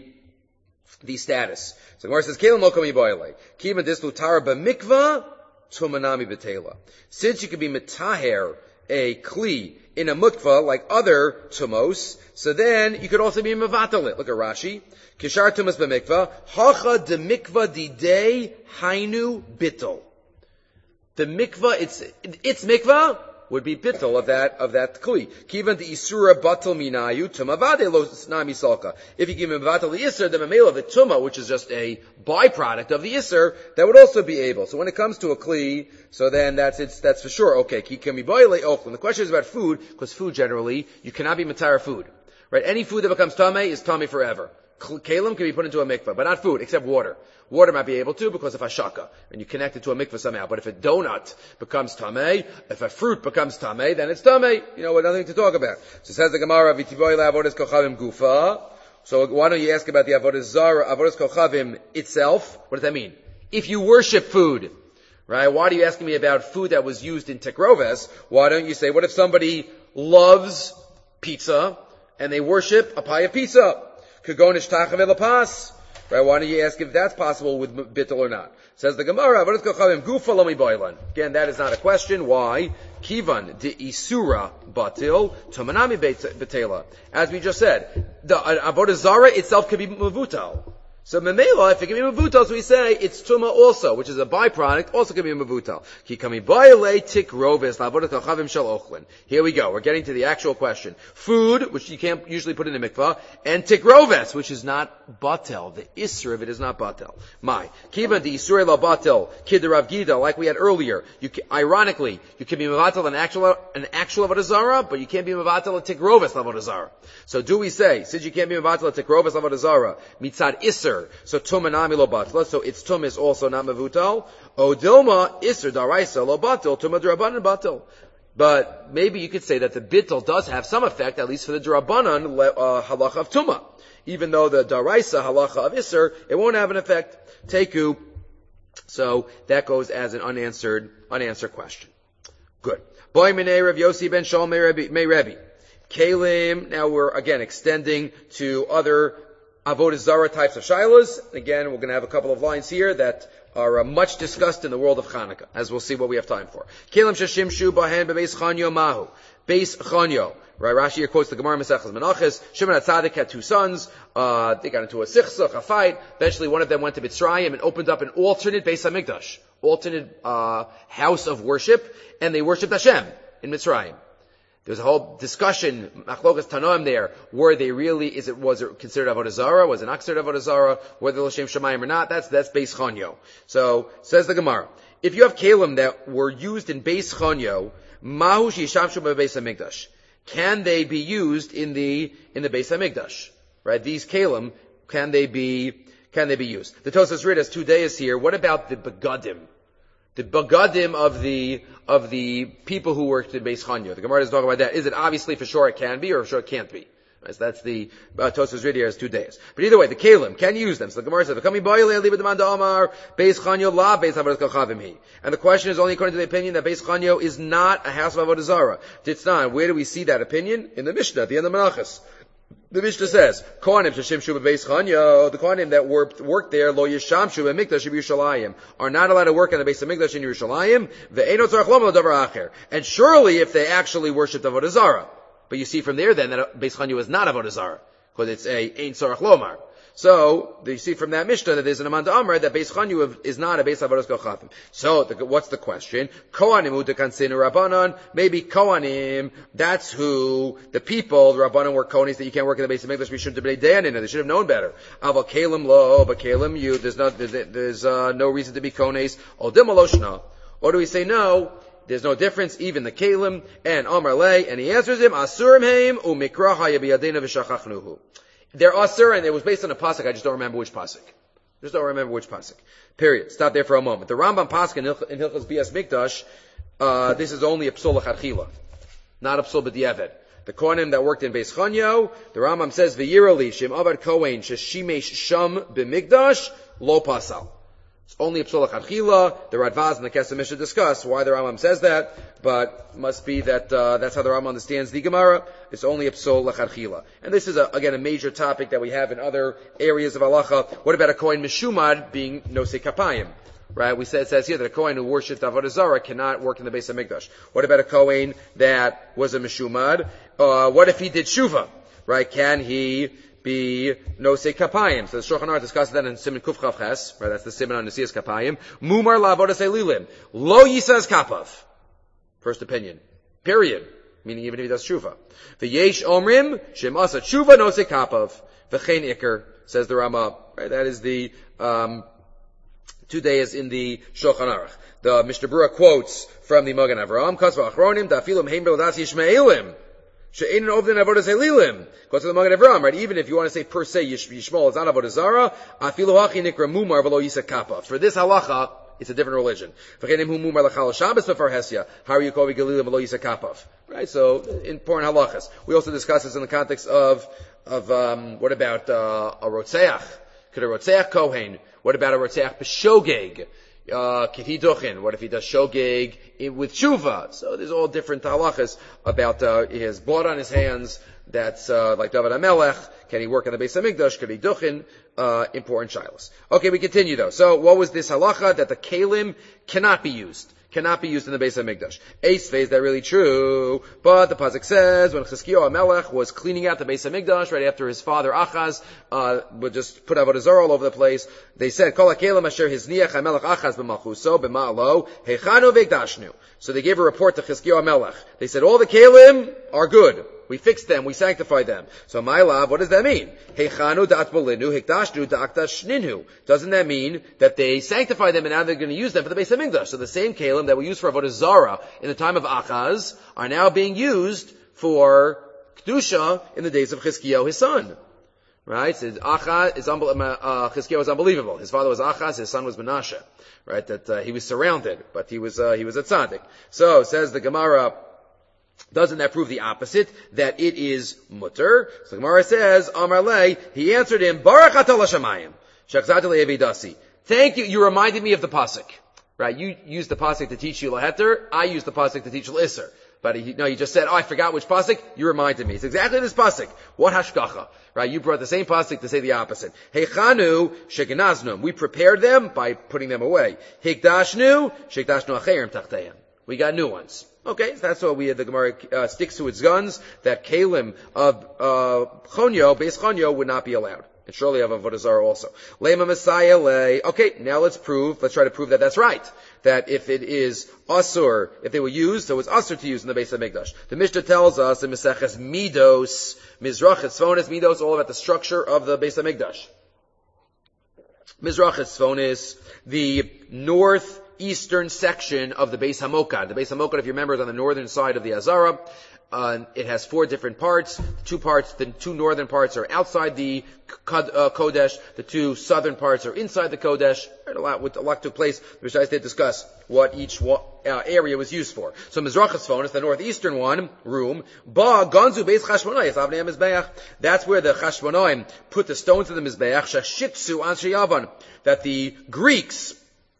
status. So the Gemara says, kalim lo kami boyle. Kima dislu tara b'mikva, tumanami b'tela. Since you could be mitaher a kli in a mikvah like other tumos, so then you could also be mevatalit. Look at Rashi. Kishar tumas b'mikvah, hacha de mikvah didei hainu bitol. The mikvah, its mikvah would be bittul of that kli. Kivan the isura batal minayu tumavade lo nami salka. If you give him batal the isur, the mamela of the tuma, which is just a byproduct of the isur, that would also be able. So when it comes to a kli, so then that's for sure. Okay, ki kami boile ochlim. The question is about food, because food generally, you cannot be matara food. Right? Any food that becomes tameh is tameh forever. Kalim can be put into a mikvah, but not food, except water. Water might be able to because of hashaka, and you connect it to a mikvah somehow. But if a donut becomes tameh, if a fruit becomes tameh, then it's tameh. With nothing to talk about. So says the Gemara, v'tivoy le'avodas kochavim gufa. So why don't you ask about the avodas zara, avodas kochavim itself? What does that mean? If you worship food, right? Why are you asking me about food that was used in tekroves? Why don't you say, what if somebody loves pizza and they worship a pie of pizza? Kagonish tachav elapas. Right? Why don't you ask if that's possible with bittul or not? Says the Gemara, again, that is not a question. Why? Kivan de isura batil tomanami betela. As we just said, the avodah zara itself could be mavutal. So memela, if it can be mavutal, so we say it's tuma also, which is a byproduct, also can be mavutal. Ki kami bayale tik roves lavodat kochavim shel ochlin. Here we go. We're getting to the actual question. Food, which you can't usually put in a mikvah, and tik roves, which is not batel. The isra of it is not batel. My kivan the isra la batel kid Rav Gida, like we had earlier. Ironically, you can be mavutal an actual avodah zara, but you can't be mavutal a tik roves lavodah zara. So do we say, since you can't be mavutal a tik roves lavodah zara, mitzad isra? So tumanami lo batla, so its tum is also not mavutal. O dilma isr daraisa lo batil, tuma d'Rabbanan batil. But maybe you could say that the bittul does have some effect, at least for the d'Rabbanan halacha of tuma. Even though the daraisa halacha of isr, it won't have an effect. Teku. So that goes as an unanswered question. Good. Boy minei Rav Yossi ben Shaul may Rebbe. Kalim, now we're again extending to other avodah zara types of shilas. Again, we're going to have a couple of lines here that are much discussed in the world of Chanukah, as we'll see what we have time for. Kelim sheshimshu bahen bebeis chanyo mahu. Beis chanyo. Right, Rashi here quotes the Gemara Mesechus Menachos. Shimon HaTzadik had two sons. They got into a sichsach, a fight. Eventually one of them went to Mitzrayim and opened up an alternate Beis HaMikdash. Alternate, house of worship. And they worshipped Hashem in Mitzrayim. There's a whole discussion, machlokas tanoim there, was it considered avodah zara? Was it not considered avodah zara? Whether l'shem shamayim or not? That's Beis Chanyo. So, says the Gemara, if you have kalim that were used in Beis Chanyo, mahu shishamshu bebeis hamikdash, can they be used in the Beis Hamikdash? Right? These kalim, can they be used? The Tosas Rid has 2 days here. What about the begadim? The bagadim of the people who worked in Beis Chanyo. The Gemara doesn't talk about that. Is it obviously for sure it can be, or for sure it can't be? Right, so that's the Tosfos read here as 2 days. But either way, the Kalim can use them. So the Gemara says, and the question is only according to the opinion that Beis Chanyo is not a house of Avodah Zarah. Titznan, where do we see that opinion? In the Mishnah, at the end of Menachos. The Mishnah says, Kohanim sheshimshu bebeis Chanyo, the Kohanim that worked there, lo yishamshu be'mikdash Yerushalayim, are not allowed to work on the base of Mikdash in Yerushalayim, ve'eno tzarach lo davar acher. And surely if they actually worshipped Avodah Zarah. But you see from there then that Beis Chanyo is not Avodah Zarah, because it's a Ein Tzarach Lomar. So, you see from that Mishnah that there's an Amanda Amr that Beis Chanyo is not a Beis Avodas Kochatim. So, what's the question? Kohanim u'dekansin Rabbanon, maybe Kohanim, that's who, the people, the Rabbanon were Kohanis that you can't work in the base of Mikdash, we shouldn't have been Dayanin, they should have known better. Aval Kalim lo, but Kalim you, there's no reason to be Kohanis. Odim aloshna. Or do we say no? There's no difference, even the Kalim and Amar Lei, and he answers him, Asurim heim u'mikra hayabiyadena v'shachachnuhu. They're Asur, and it was based on a pasuk, I just don't remember which pasuk. Period. Stop there for a moment. The Rambam pasuk in Hilchos Bias Mikdash, this is only a psul l'chadchila, not a psul b'diavad. The Kohanim that worked in Beis Chanyo, the Rambam says, V'yirali shem avad kohen sheshimesh sham b'mikdash lo pasal. It's only a psul l'chadchila. The Radvaz and the Kesef Mishnah discuss why the Rambam says that, but must be that that's how the Rambam understands the Gemara. It's only a psul l'chadchila. And this is again a major topic that we have in other areas of halacha. What about a kohen mishumad being nosei kapayim? Right? It says here that a kohen who worshipped Avodah Zarah cannot work in the Beis HaMikdash. What about a kohen that was a mishumad? What if he did shuva? Right? Can he be nosei kapayim? So the Shulchan Aruch discusses that in Siman Kuf Chav Ches, right? That's the Siman on Nesias kapayim. Mumar la'avodas elilim. Lo yisaz kapav. First opinion. Period. Meaning even if he does shuva. V'yesh omrim, shem asa shuva nosei kapav. V'chein iker, says the Rama. Right? That is the, 2 days in the Shulchan Aruch. The Mishnah Berurah quotes from the Magen Avraham, Kasva Achronim, Dafilim Heim Belodas Yishmaelim. She'ein Ovdin Avodas Elilim. Goes to the Magen Avraham, right? Even if you want to say per se Yishmael is not Avodah Zarah, Afilu Hachi Nikra Mumar V'lo Yisa Kappa. For this halacha, it's a different religion. V'chenim hu Mumar L'chal Shabbos B'far Hesya. How are you calling Galilim V'lo Yisa Kappa? Right? So, important halachas. We also discuss this in the context of what about, a Rotzeach? Could a Rotzeach Kohen? What about a Rotzeach B'shogeg? Kihiduchin. What if he does shogeg with tshuva? So there's all different halachas about his blood on his hands. That's like David HaMelech. Can he work in the Beis HaMikdash? Kihiduchin. Important shilas. Okay, we continue though. So what was this halacha that the kalim cannot be used? Cannot be used in the Beis HaMikdash. Eisvei, is that really true? But the pasuk says when Chizkiyahu HaMelech was cleaning out the Beis HaMikdash right after his father Achaz would just put Avodah Zarah all over the place, they said Kol HaKelim Asher Hizniach HaMelech Achaz b'Malchuso b'Ma'alo Heichanu v'Ikdashnu. So they gave a report to Chizkiyahu HaMelech. They said all the kalim are good. We fixed them, we sanctified them. So my love, what does that mean? Heichanu da'at bolinu, hikdashnu da'akdashninhu. Doesn't that mean that they sanctified them and now they're going to use them for the Beis HaMikdash? So the same kalim that we used for Avodah Zarah in the time of Achaz are now being used for Kedusha in the days of Chizkiyahu, his son. Right? So Chizkiyahu was unbelievable. His father was Achaz, his son was Menashe. Right? That he was surrounded, but he was a tzaddik. So says the Gemara, doesn't that prove the opposite? That it is mutter? So the Gemara says, Amar Lei, he answered him, Baruch atah l'shamayim, shachzati le'evidasi. Thank you, you reminded me of the pasuk. Right, you used the pasuk to teach you laheter, I used the pasuk to teach l'isser. But you just said, I forgot which pasuk, you reminded me. It's exactly this pasuk. What hashgacha? Right, you brought the same pasuk to say the opposite. Heichanu shegenaznum. We prepared them by putting them away. Hikdashnu shekdashnu acherim tachteim. We got new ones. Okay, so that's what the Gemara sticks to its guns, that kalim of Chonyo, Beis Chonyo, would not be allowed. And surely of Avodah Zarah also. Lema Messiah lay. Okay, now let's try to prove that that's right. That if it is Asur, if they were used, so it's Asur to use in the Beis HaMikdash. The Mishnah tells us in Maseches Midos, Mizrach Tzfonis, Midos, all about the structure of the Beis HaMikdash. Mizrach Tzfonis, the northeastern section of the Beis HaMokad. The Beis HaMokad, if you remember, is on the northern side of the Azara. It has 4 different parts. The 2 northern parts are outside the Kodesh. The 2 southern parts are inside the Kodesh. A lot took place. The Rishayos did discuss what each area was used for. So Mizrachas Tzfon is the northeastern room. Ba Ganzu Beis Chashmonaim Avnei Mizbeach. That's where the Chashmonaim put the stones of the Mizbeach. Shashitzu Anshe Yavan. That the Greeks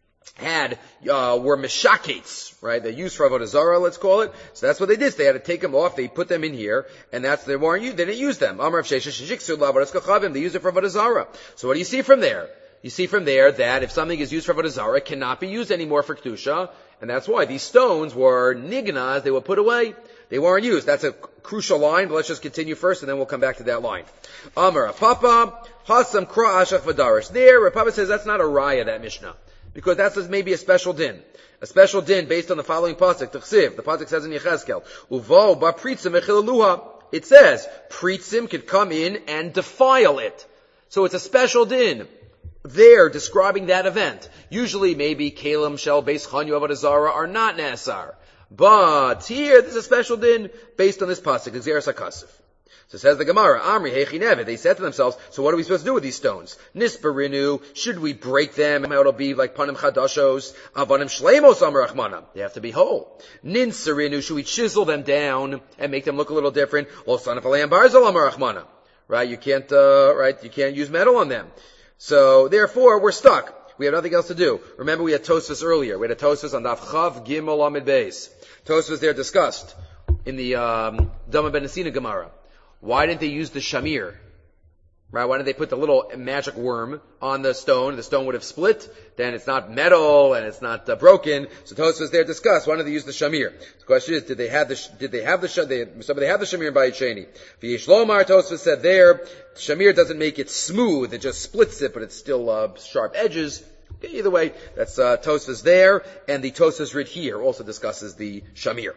were meshakates, right? They used for Avodah Zarah, let's call it. So that's what they did. So they had to take them off. They put them in here, and they didn't use them. They used it for Avodah Zarah. So what do you see from there? You see from there that if something is used for Avodah Zarah, it cannot be used anymore for Kedusha, and that's why these stones were nignaz, they were put away. They weren't used. That's a crucial line, but let's just continue first, and then we'll come back to that line. Amar Papa, Hasam Kra Ashach Vadarish. There, Papa says that's not a raya, that Mishnah. Because that's maybe a special din. A special din based on the following pasuk, T'chsiv. The pasuk says in Yechezkel, Uvo ba pritzim echilaluha. It says, pritzim can come in and defile it. So it's a special din. There, describing that event. Usually, maybe Kalim, Shel, Beis Chanyu, Avodah Zarah are not Nasar. But here, there's a special din based on this pasuk, Xeris HaKasif. So says the Gemara, Amri Hechi Nevet. They said to themselves, so what are we supposed to do with these stones? Nisparinu, should we break them? It'll be like Panim Chadashos, Avanim Shlemos Amar Achmana. They have to be whole. Ninsarinu, should we chisel them down and make them look a little different? Lo Sanaf Alayim Barzal Amar Achmana. Right? You can't use metal on them. So therefore, we're stuck. We have nothing else to do. Remember, we had Tosfos earlier. We had a Tosfos on Daf Chav Gimel Amid Beis. Tosfos there discussed in the Dama Ben Asina Gemara. Why didn't they use the shamir? Right? Why didn't they put the little magic worm on the stone? The stone would have split. Then it's not metal and it's not broken. So Tosfos there discussed. Why didn't they use the shamir? The question is, did they have the shamir by Sheni? V'yesh Lomar, Tosfos said there, shamir doesn't make it smooth. It just splits it, but it's still sharp edges. Either way, that's Tosfos there, and the Tosfos writ here also discusses the shamir.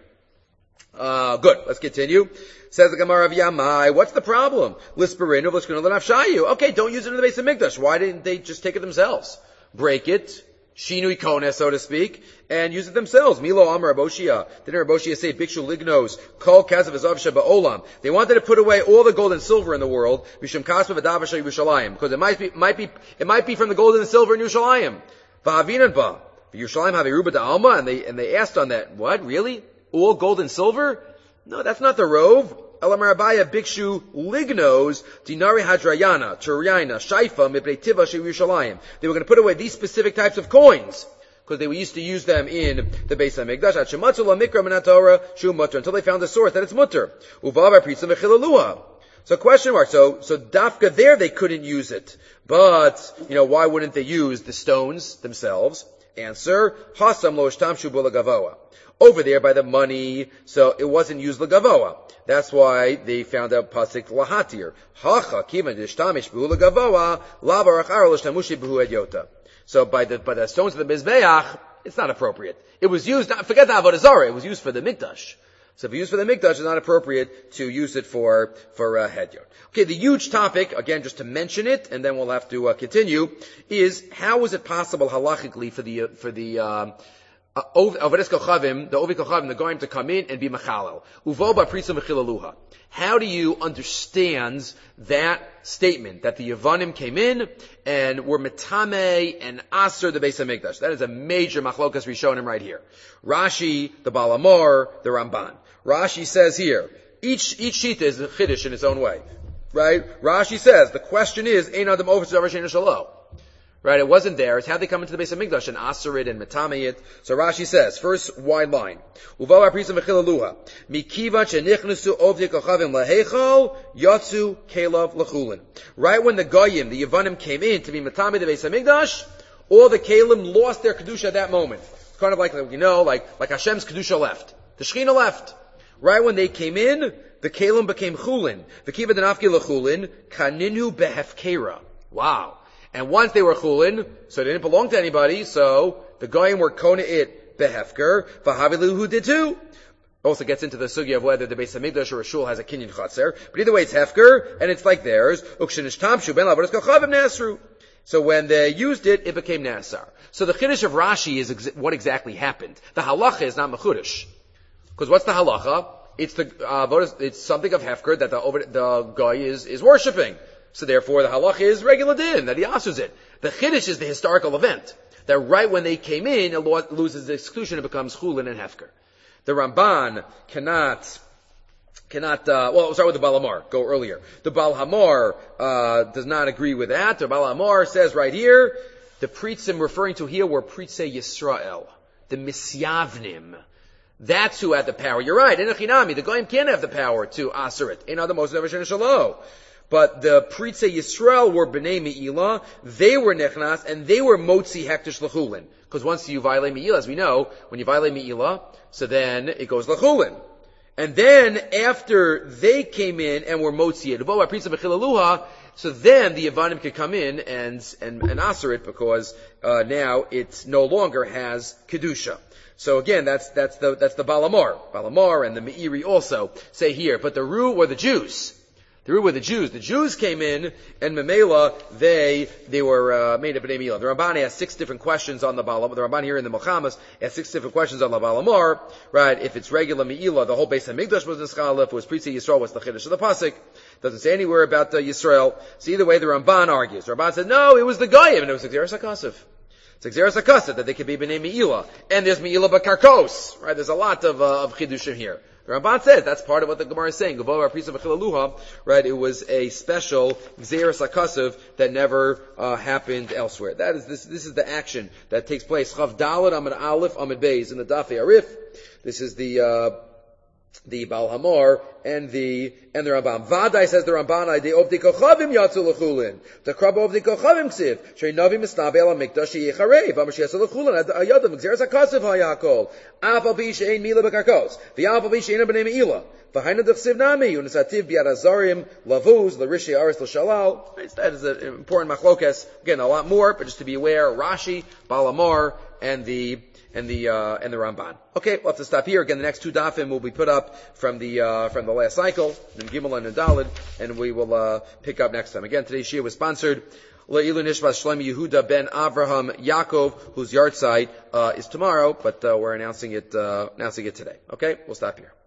Good. Let's continue. Says the Gemara of Yamai, what's the problem? Lisparinu, Lisparinu, Lanafshayu. Okay, don't use it in the base of Mikdash. Why didn't they just take it themselves? Break it, Shinui Kone, so to speak, and use it themselves. Milo Amar Aboshia. Didn't Aboshia say, Bikshu Lignos, Kol Kazav Azavsha Ba'olam. They wanted to put away all the gold and silver in the world, Mishum Kaspa V'davasha Yerushalayim, because it might be from the gold and the silver in Yerushalayim. V'avinan ba. Yerushalayim have a Ruba Da'alma, and they asked on that, what, really? All gold and silver? No, that's not the rove. Elamar Abaya Bikshu Lignos, Dinari Hadrayana, Turiana, Shaifa, Mipnei Tiva Yerushalayim. They were going to put away these specific types of coins, because they used to use them in the Beis HaMikdash. Shematzu LaMikra Min HaTorah Shu Mutter, until they found the source that it's Mutter. Uvav HaPritzim V'chilaluha. So question mark. So Dafka there they couldn't use it. But, why wouldn't they use the stones themselves? Answer, Hasam Lo Ishtamshu B'la Gavoa. Over there by the money, so it wasn't used l'gavoa. That's why they found out pasuk lahatir. Hacha kivan d'ishtamish b'hu l'gavoa lavarach aro l'shtamushi b'hu edyota. So by the stones of the mizbeach, it's not appropriate. It was used. Forget the avodah zarah. It was used for the mikdash. So if used for the mikdash, it's not appropriate to use it for hedyot. Okay, the huge topic again, just to mention it, and then we'll have to continue, is how is it possible halachically for the Ovedes Kochavim, the Goyim to come in and be Machalel. Uvo ba'pritzim v'chilaluha. How do you understand that statement, that the Yevanim came in and were Metame and Aser the Beis HaMikdash? That is a major machlokas Rishonim right here. Rashi, the Baal Hamor, the Ramban. Rashi says here, each shita is a chiddush in its own way. Right? Rashi says, the question is, Ein Adam Ovetz Zavar She'eino Shelo. Right, it wasn't there. It's how they come into the Beis HaMikdash and Aserit and Metameit. So Rashi says, first wide line. Uvav ha'prisim v'chilaluha. Mikivan shenichnusu ovdei kochavim laheichal, yatsu kelav lachulin. Right when the Goyim, the Yevanim came in to be Metamei the Beis HaMikdash, all the Kalim lost their Kedusha at that moment. It's kind of like Hashem's Kedusha left. The Shechina left. Right when they came in, the Kalim became Chulin. V'kiva denafki lachulin, kaninu behefkera. Wow. And once they were chulin, so they didn't belong to anybody, so the goyim were kona it behefker, v'havilu who did too. Also gets into the sugya of whether the Beis HaMikdash or a shul has a kinyan chatzer, but either way it's hefker, and it's like theirs. Ukshenishtamshu ben lavodas kochavim nasru. So when they used it, it became nasar. So the chiddush of Rashi is what exactly happened. The halacha is not mechudesh. Because what's the halacha? it's it's something of hefker that the guy is worshiping. So therefore, the halach is regular din that he asks it. The chiddush is the historical event that right when they came in, it loses the exclusion, it becomes chulin and hefker. The Ramban cannot. We'll start with the Baal Hamar. Go earlier. The Baal Hamar does not agree with that. The Baal Hamar says right here, the Pritzim referring to here were Pritzei Yisrael, the Misyavnim. That's who had the power. You're right. Enochinami, the Goyim can't have the power to Aser it. In other most never Shalo. But the Pritzei Yisrael were Bnei Me'ilah, they were Nechnas, and they were Motzi Hektish L'chulin. Because once you violate Me'ilah, as we know, when you violate Me'ilah, so then it goes L'chulin. And then, after they came in and were Motzi Yedvo, so then the Yavanim could come in and Aser it, because now it no longer has Kedusha. So again, that's the Baal Hamar. Baal Hamar and the Meiri also say here, but the Ru were the Jews. The Ru were the Jews. The Jews came in, and Memela, they were made of Bnei Me'ilah. The Ramban has 6 different questions on the Baal Hamar. The Ramban here in the Milchamas has 6 different questions on the Baal Hamar. Right? If it's regular Me'ilah, the whole base of Migdash was Nischala. If it was Pritzei Yisrael, what's the Chiddush of the Pasuk? Doesn't say anywhere about Yisrael. So either way, the Ramban argues. The Ramban said, no, it was the Goyim, and it was Xeris HaKasav. It's Xeris HaKasav, that they could be Bnei Me'ilah. And there's Me'ilah B'Karkos. Right? Theresh a lot of Chiddushim here. The Ramban says that's part of what the Gemara is saying. Right? It was a special Xeris HaKasav that never happened elsewhere. This is the action that takes place. Chav Daled Amid Aleph Amid Beis in the Dafei Arif. This is the Baal Hamar and the Ramban. Vadai says the Ramban, the Ovdi Kochavim Yatzu L'chulin. The Krabba Ovdi Kochavim Ksiv. Shei Navi Misnabe Ala Mikdash Yecharei. V'Mashiach Yatzu L'chulin. Ayadam Xeris HaKasav Hayakol. Af Al Pi Shein Mila B'Karkos. V'Af Al Pi Shein B'nei Me'ilah. V'Haina D'Chsiv Nami. Unesativ B'Yad Azarim Lavuz L'Rishi Aris L'Shalal. That is an important machlokes. Again, a lot more, but just to be aware, Rashi, Baal Hamar, and the Ramban. Okay, we'll have to stop here. Again, the next 2 dafim will be put up from the last cycle, the Gimel and the Daled, and we will pick up next time. Again, today's shir was sponsored Le'ilu Nishmas Shlomi Yehuda ben Avraham Yaakov, whose yahrzeit is tomorrow, but we're announcing it today. Okay, we'll stop here.